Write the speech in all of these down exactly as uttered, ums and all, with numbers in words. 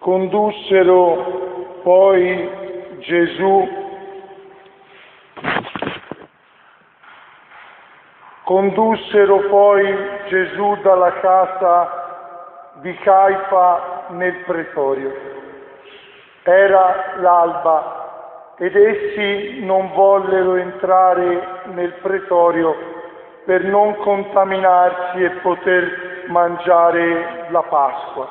Condussero poi Gesù Condussero poi Gesù dalla casa di Caifa nel pretorio. Era l'alba ed essi non vollero entrare nel pretorio per non contaminarsi e poter mangiare la Pasqua.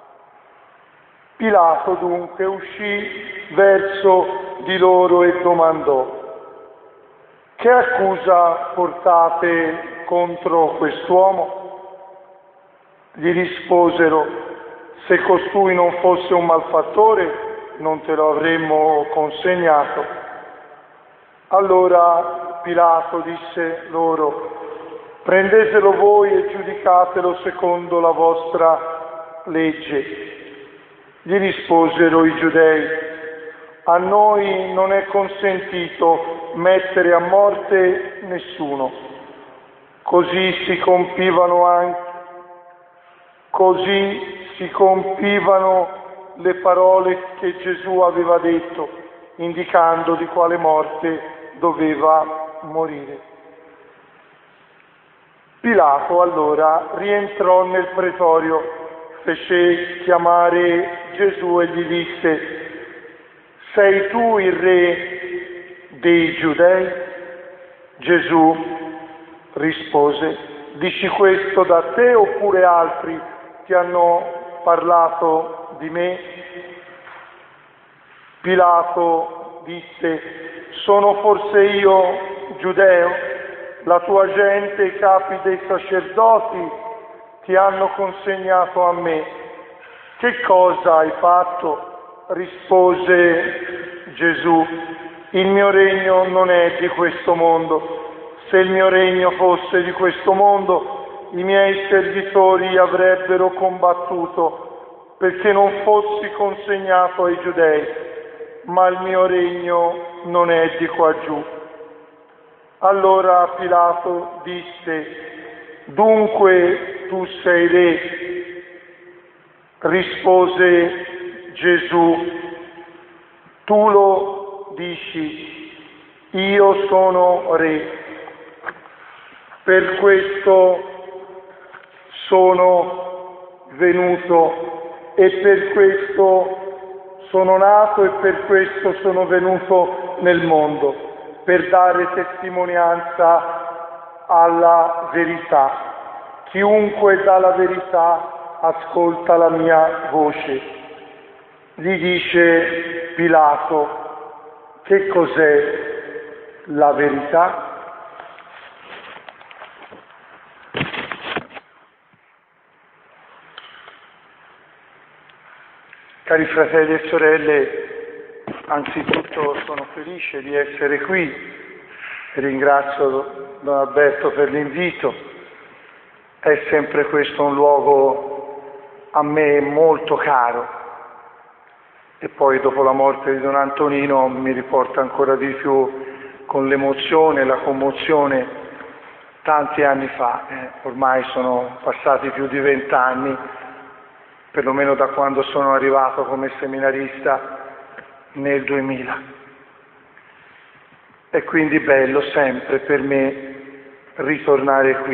Pilato dunque uscì verso di loro e domandò: «Che accusa portate contro quest'uomo?» Gli risposero: «Se costui non fosse un malfattore, non te lo avremmo consegnato». Allora Pilato disse loro: «Prendetelo voi e giudicatelo secondo la vostra legge». Gli risposero i giudei: «A noi non è consentito mettere a morte nessuno». Così si compivano anche, così si compivano le parole che Gesù aveva detto, indicando di quale morte doveva morire. Pilato allora rientrò nel pretorio, fece chiamare Gesù e gli disse: «Sei tu il re dei Giudei?» Gesù rispose: «Dici questo da te oppure altri ti hanno parlato di me?» Pilato disse: «Sono forse io giudeo? La tua gente, i capi dei sacerdoti ti hanno consegnato a me. Che cosa hai fatto?» Rispose Gesù: «Il mio regno non è di questo mondo. Se il mio regno fosse di questo mondo, i miei servitori avrebbero combattuto perché non fossi consegnato ai giudei, ma il mio regno non è di qua giù». Allora Pilato disse: «Dunque tu sei re?» Rispose Gesù: «Tu lo dici, io sono re. Per questo sono venuto e per questo sono nato e per questo sono venuto nel mondo, per dare testimonianza alla verità. Chiunque dà la verità ascolta la mia voce». Gli dice Pilato: «Che cos'è la verità?» Cari fratelli e sorelle, anzitutto sono felice di essere qui, ringrazio Don Alberto per l'invito. È sempre questo un luogo a me molto caro, e poi dopo la morte di Don Antonino mi riporta ancora di più con l'emozione e la commozione tanti anni fa. Eh, ormai sono passati più di vent'anni, perlomeno da quando sono arrivato come seminarista nel duemila. È quindi bello sempre per me ritornare qui.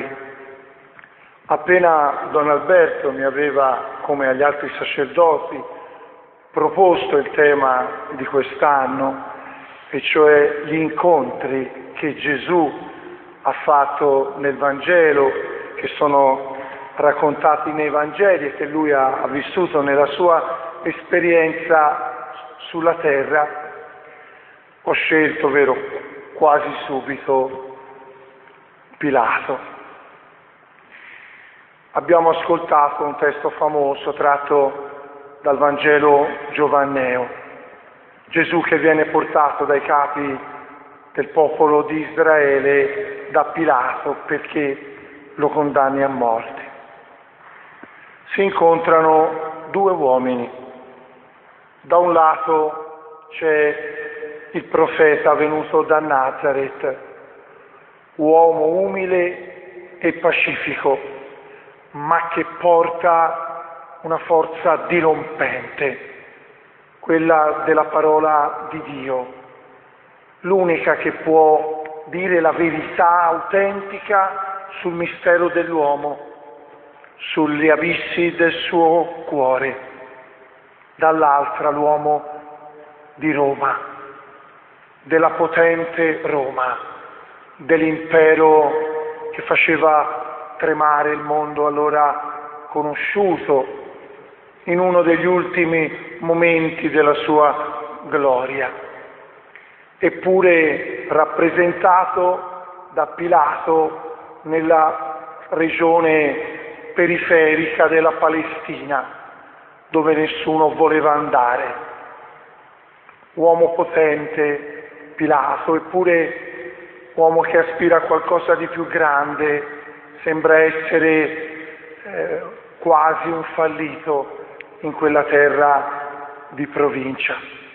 Appena Don Alberto mi aveva, come agli altri sacerdoti, proposto il tema di quest'anno, e cioè gli incontri che Gesù ha fatto nel Vangelo, che sono raccontati nei Vangeli e che lui ha, ha vissuto nella sua esperienza sulla terra, ho scelto, vero, quasi subito Pilato. Abbiamo ascoltato un testo famoso tratto dal Vangelo giovanneo, Gesù che viene portato dai capi del popolo di Israele da Pilato perché lo condanni a morte. Si incontrano due uomini. Da un lato c'è il profeta venuto da Nazaret, uomo umile e pacifico, ma che porta una forza dirompente, quella della parola di Dio, l'unica che può dire la verità autentica sul mistero dell'uomo, sugli abissi del suo cuore. Dall'altra l'uomo di Roma, della potente Roma, dell'impero che faceva tremare il mondo allora conosciuto in uno degli ultimi momenti della sua gloria, eppure rappresentato da Pilato nella regione periferica della Palestina, dove nessuno voleva andare. Uomo potente, Pilato, eppure uomo che aspira a qualcosa di più grande, sembra essere eh, quasi un fallito in quella terra di provincia.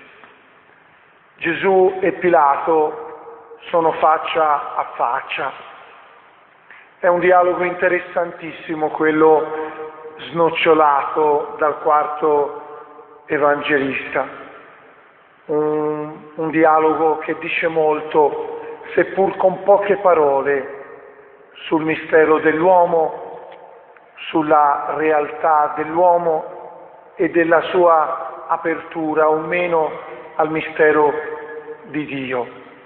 Gesù e Pilato sono faccia a faccia. È un dialogo interessantissimo quello snocciolato dal quarto evangelista. Un, un dialogo che dice molto, seppur con poche parole, sul mistero dell'uomo, sulla realtà dell'uomo e della sua apertura o meno al mistero di Dio.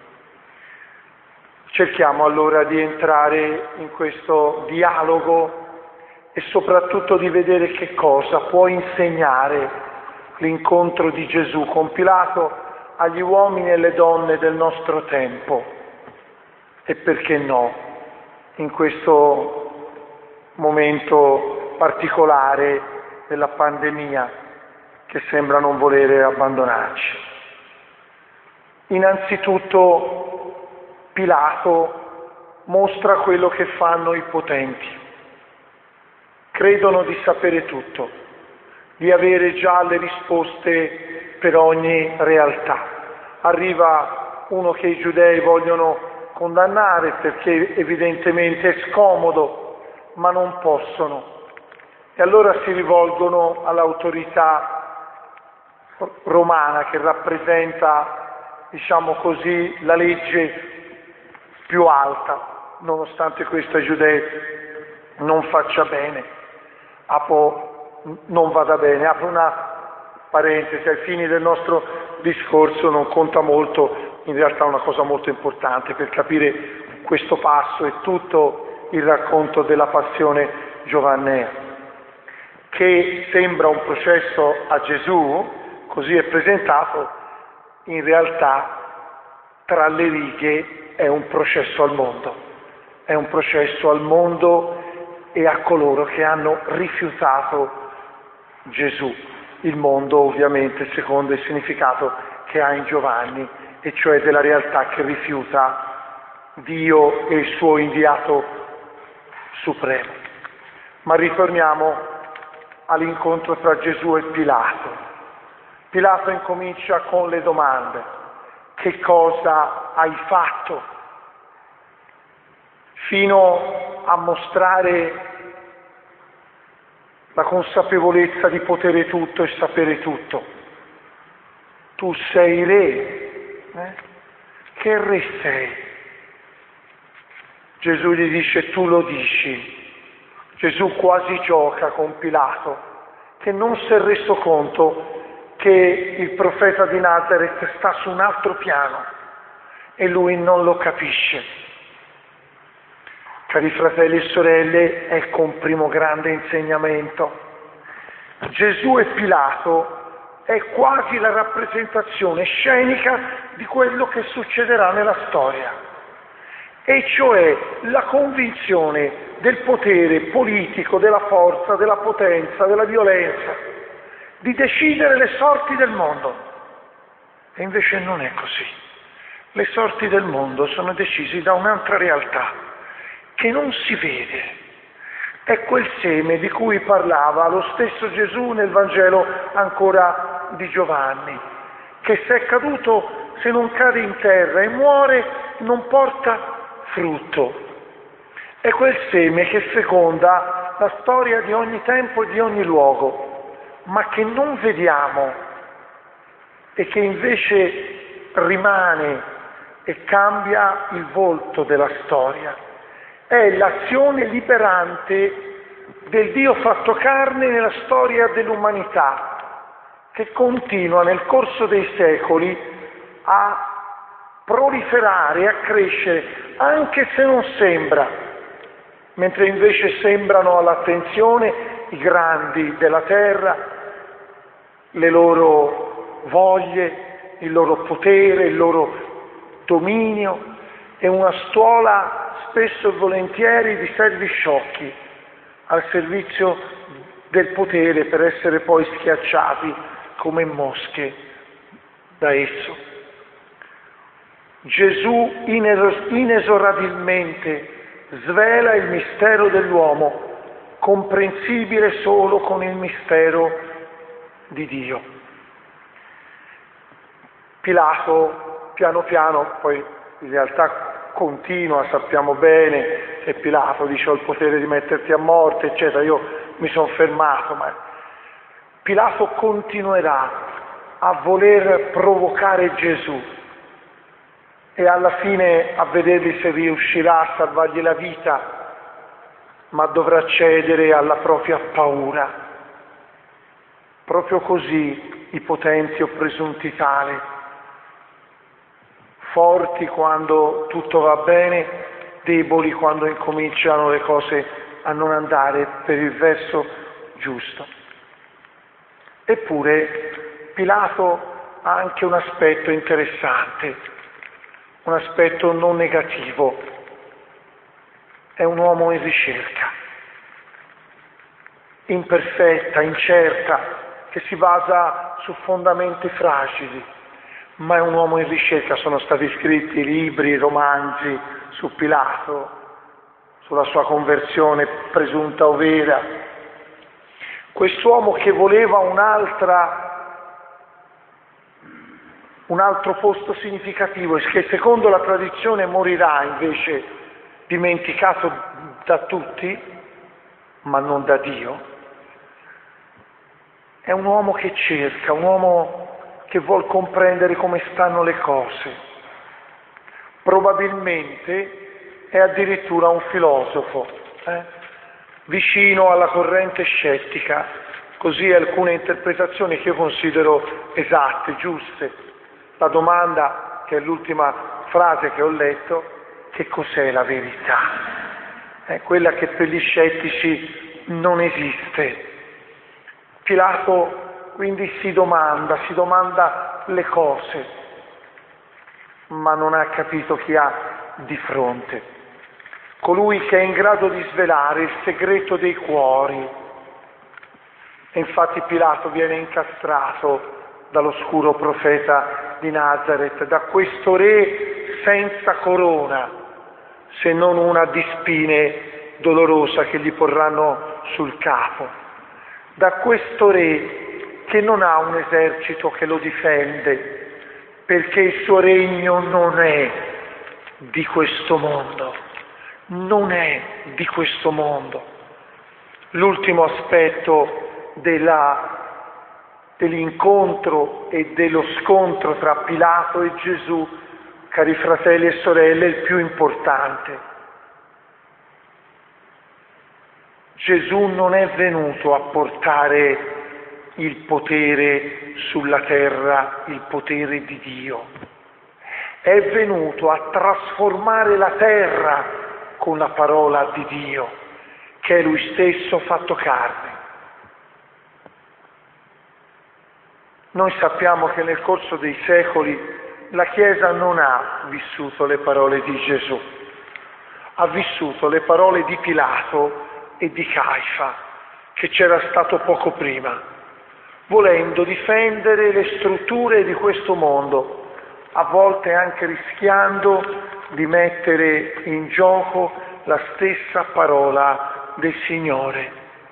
Cerchiamo allora di entrare in questo dialogo e soprattutto di vedere che cosa può insegnare l'incontro di Gesù con Pilato agli uomini e alle donne del nostro tempo e perché no, in questo momento particolare della pandemia che sembra non volere abbandonarci. Innanzitutto Pilato mostra quello che fanno i potenti. Credono di sapere tutto, di avere già le risposte per ogni realtà. Arriva uno che i giudei vogliono condannare perché evidentemente è scomodo, ma non possono. E allora si rivolgono all'autorità romana che rappresenta, diciamo così, la legge più alta, nonostante questo ai giudei non faccia bene. Apro, non vada bene, apro una parentesi, ai fini del nostro discorso non conta molto, in realtà è una cosa molto importante per capire questo passo e tutto il racconto della passione giovannea, che sembra un processo a Gesù, così è presentato, in realtà tra le righe è un processo al mondo, è un processo al mondo e a coloro che hanno rifiutato Gesù, il mondo ovviamente secondo il significato che ha in Giovanni, e cioè della realtà che rifiuta Dio e il suo inviato supremo. Ma ritorniamo all'incontro tra Gesù e Pilato. Pilato incomincia con le domande: che cosa hai fatto? Fino a mostrare la consapevolezza di potere tutto e sapere tutto. Tu sei re, eh? Che re sei? Gesù gli dice: tu lo dici. Gesù quasi gioca con Pilato, che non si è reso conto che il profeta di Nazaret sta su un altro piano e lui non lo capisce. Cari fratelli e sorelle, ecco un primo grande insegnamento. Gesù e Pilato è quasi la rappresentazione scenica di quello che succederà nella storia, e cioè la convinzione del potere politico, della forza, della potenza, della violenza, di decidere le sorti del mondo. E invece non è così. Le sorti del mondo sono decise da un'altra realtà che non si vede. È quel seme di cui parlava lo stesso Gesù nel Vangelo ancora di Giovanni, che se è caduto, se non cade in terra e muore, non porta frutto. È quel seme che feconda la storia di ogni tempo e di ogni luogo. ma che non vediamo e che invece rimane e cambia il volto della storia. È l'azione liberante del Dio fatto carne nella storia dell'umanità, che continua nel corso dei secoli a proliferare e a crescere, anche se non sembra, mentre invece sembrano all'attenzione i grandi della terra, le loro voglie, il loro potere, il loro dominio e una stuola spesso e volentieri di servi sciocchi al servizio del potere per essere poi schiacciati come mosche da esso. Gesù inesorabilmente svela il mistero dell'uomo, comprensibile solo con il mistero di Dio. Pilato, piano piano, poi in realtà continua, sappiamo bene che Pilato dice ho il potere di metterti a morte, eccetera, io mi sono fermato, ma Pilato continuerà a voler provocare Gesù e alla fine a vedergli se riuscirà a salvargli la vita, ma dovrà cedere alla propria paura. Proprio così i potenti o presunti tali, forti quando tutto va bene, deboli quando incominciano le cose a non andare per il verso giusto. Eppure Pilato ha anche un aspetto interessante, un aspetto non negativo. È un uomo in ricerca, imperfetta, incerta, che si basa su fondamenti fragili, ma è un uomo in ricerca. Sono stati scritti libri, romanzi su Pilato, sulla sua conversione presunta o vera. Quest'uomo che voleva un'altra, un altro posto significativo e che secondo la tradizione morirà invece dimenticato da tutti, ma non da Dio. È un uomo che cerca, un uomo che vuol comprendere come stanno le cose. Probabilmente è addirittura un filosofo, eh? vicino alla corrente scettica, così alcune interpretazioni che io considero esatte, giuste. La domanda, che è l'ultima frase che ho letto, che cos'è la verità? È quella che per gli scettici non esiste. Pilato quindi si domanda, si domanda le cose, ma non ha capito chi ha di fronte. Colui che è in grado di svelare il segreto dei cuori. E infatti Pilato viene incastrato dall'oscuro profeta di Nazaret, da questo re senza corona, se non una di spine dolorosa che gli porranno sul capo, da questo re che non ha un esercito che lo difende, perché il suo regno non è di questo mondo, non è di questo mondo. L'ultimo aspetto della, dell'incontro e dello scontro tra Pilato e Gesù, cari fratelli e sorelle, è il più importante. Gesù non è venuto a portare il potere sulla terra, il potere di Dio. È venuto a trasformare la terra con la parola di Dio, che è Lui stesso fatto carne. Noi sappiamo che nel corso dei secoli la Chiesa non ha vissuto le parole di Gesù, ha vissuto le parole di Pilato e di Caifa, che c'era stato poco prima, volendo difendere le strutture di questo mondo, a volte anche rischiando di mettere in gioco la stessa parola del Signore.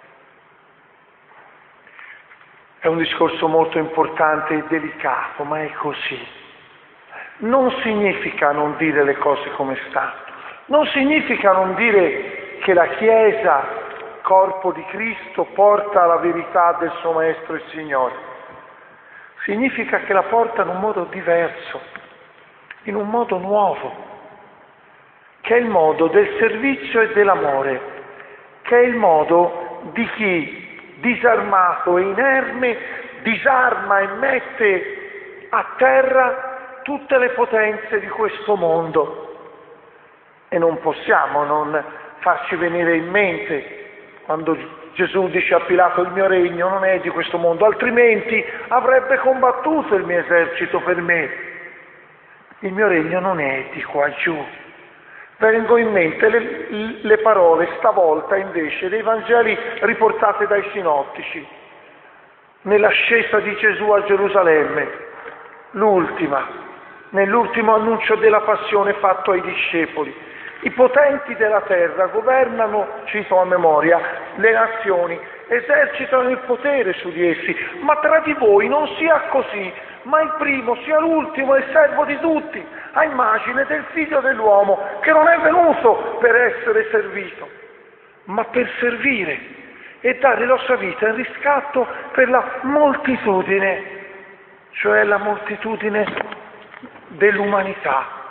È un discorso molto importante e delicato, ma è così. Non significa non dire le cose come stanno, non significa non dire che la Chiesa corpo di Cristo, porta la verità del suo Maestro e Signore. Significa che la porta in un modo diverso, in un modo nuovo, che è il modo del servizio e dell'amore, che è il modo di chi, disarmato e inerme, disarma e mette a terra tutte le potenze di questo mondo. E non possiamo non farci venire in mente quando Gesù dice a Pilato: il mio regno non è di questo mondo, altrimenti avrebbe combattuto il mio esercito per me. Il mio regno non è di qua giù. Vengono in mente le, le parole stavolta invece dei Vangeli riportate dai sinottici, nell'ascesa di Gesù a Gerusalemme, l'ultima, nell'ultimo annuncio della passione fatto ai discepoli. I potenti della terra governano, cito a memoria, le nazioni, esercitano il potere su di essi, ma tra di voi non sia così, ma il primo sia l'ultimo e il servo di tutti, a immagine del figlio dell'uomo, che non è venuto per essere servito, ma per servire e dare la sua vita in riscatto per la moltitudine, cioè la moltitudine dell'umanità.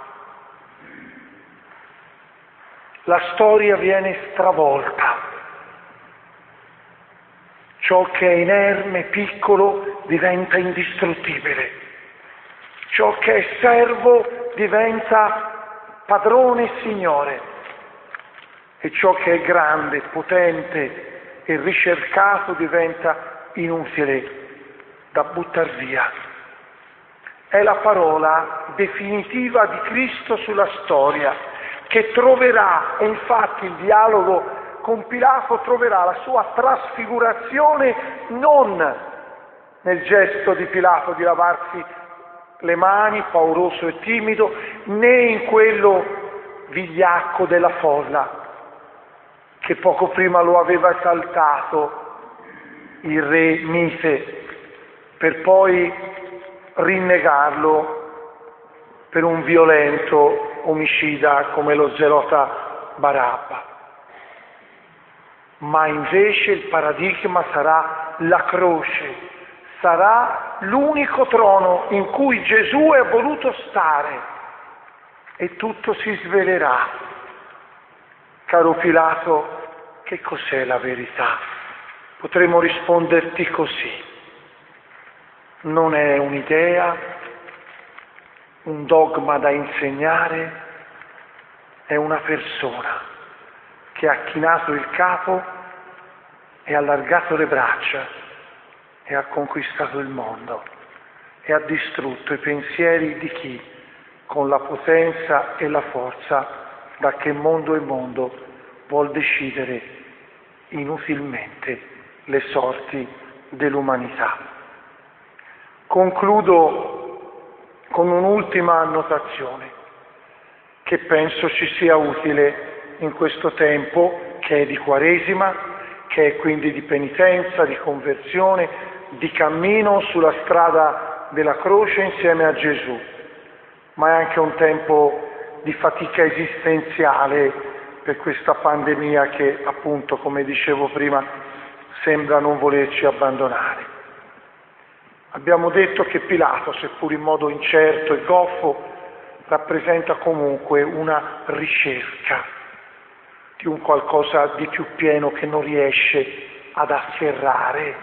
La storia viene stravolta. Ciò che è inerme, piccolo, diventa indistruttibile. Ciò che è servo diventa padrone e signore. E ciò che è grande, potente e ricercato diventa inutile da buttar via. È la parola definitiva di Cristo sulla storia, che troverà, e infatti il dialogo con Pilato troverà la sua trasfigurazione non nel gesto di Pilato di lavarsi le mani, pauroso e timido, né in quello vigliacco della folla, che poco prima lo aveva esaltato il re mite, per poi rinnegarlo per un violento omicida come lo zelota Barabba. Ma invece il paradigma sarà la croce, sarà l'unico trono in cui Gesù è voluto stare e tutto si svelerà. Caro Pilato, che cos'è la verità? Potremmo risponderti così: non è un'idea, un dogma da insegnare, è una persona che ha chinato il capo e allargato le braccia e ha conquistato il mondo e ha distrutto i pensieri di chi, con la potenza e la forza, da che mondo è mondo, vuol decidere inutilmente le sorti dell'umanità. Concludo con un'ultima annotazione che penso ci sia utile in questo tempo che è di Quaresima, che è quindi di penitenza, di conversione, di cammino sulla strada della croce insieme a Gesù, ma è anche un tempo di fatica esistenziale per questa pandemia che, appunto, come dicevo prima, sembra non volerci abbandonare. Abbiamo detto che Pilato, seppur in modo incerto e goffo, rappresenta comunque una ricerca di un qualcosa di più pieno che non riesce ad afferrare.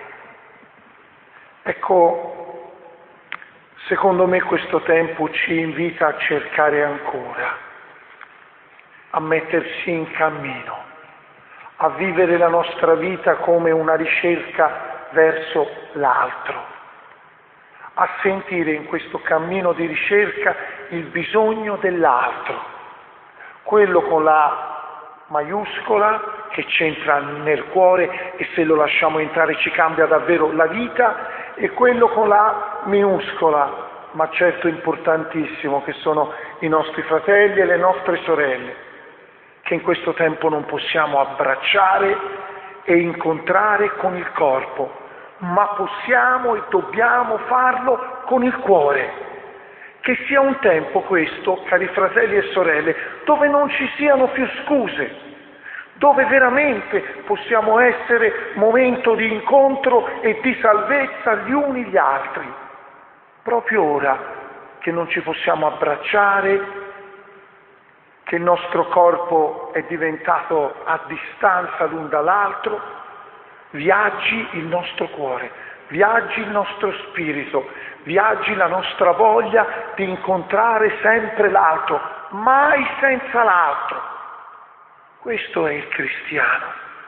Ecco, secondo me questo tempo ci invita a cercare ancora, a mettersi in cammino, a vivere la nostra vita come una ricerca verso l'altro, a sentire in questo cammino di ricerca il bisogno dell'altro, quello con la maiuscola che c'entra nel cuore e se lo lasciamo entrare ci cambia davvero la vita, e quello con la minuscola, ma certo importantissimo, che sono i nostri fratelli e le nostre sorelle, che in questo tempo non possiamo abbracciare e incontrare con il corpo, ma possiamo e dobbiamo farlo con il cuore. Che sia un tempo questo, cari fratelli e sorelle, dove non ci siano più scuse, dove veramente possiamo essere momento di incontro e di salvezza gli uni gli altri. Proprio ora che non ci possiamo abbracciare, che il nostro corpo è diventato a distanza l'un dall'altro, viaggi il nostro cuore, viaggi il nostro spirito, viaggi la nostra voglia di incontrare sempre l'altro, mai senza l'altro. Questo è il cristiano.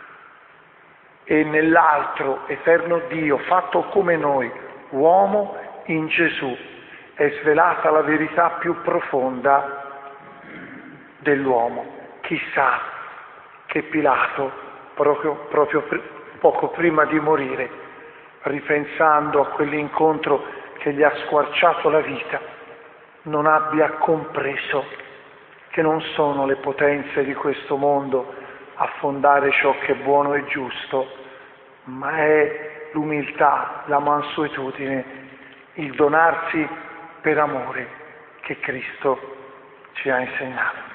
E nell'altro eterno Dio, fatto come noi, uomo in Gesù, è svelata la verità più profonda dell'uomo. Chissà che Pilato, proprio, proprio poco prima di morire, ripensando a quell'incontro che gli ha squarciato la vita, non abbia compreso che non sono le potenze di questo mondo a fondare ciò che è buono e giusto, ma è l'umiltà, la mansuetudine, il donarsi per amore che Cristo ci ha insegnato.